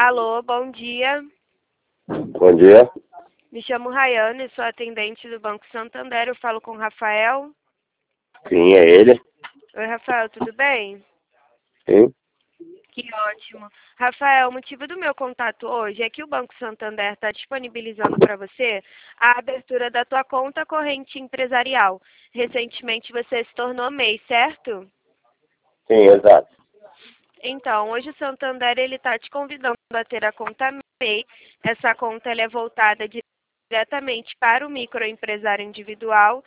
Alô, bom dia. Bom dia. Me chamo Rayane, sou atendente do Banco Santander. Eu falo com o Rafael. Sim, é ele. Oi, Rafael, tudo bem? Sim. Que ótimo. Rafael, o motivo do meu contato hoje é que o Banco Santander está disponibilizando para você a abertura da tua conta corrente empresarial. Recentemente você se tornou MEI, certo? Sim, exato. Então, hoje o Santander ele está te convidando a ter a conta MEI. Essa conta ela é voltada diretamente para o microempresário individual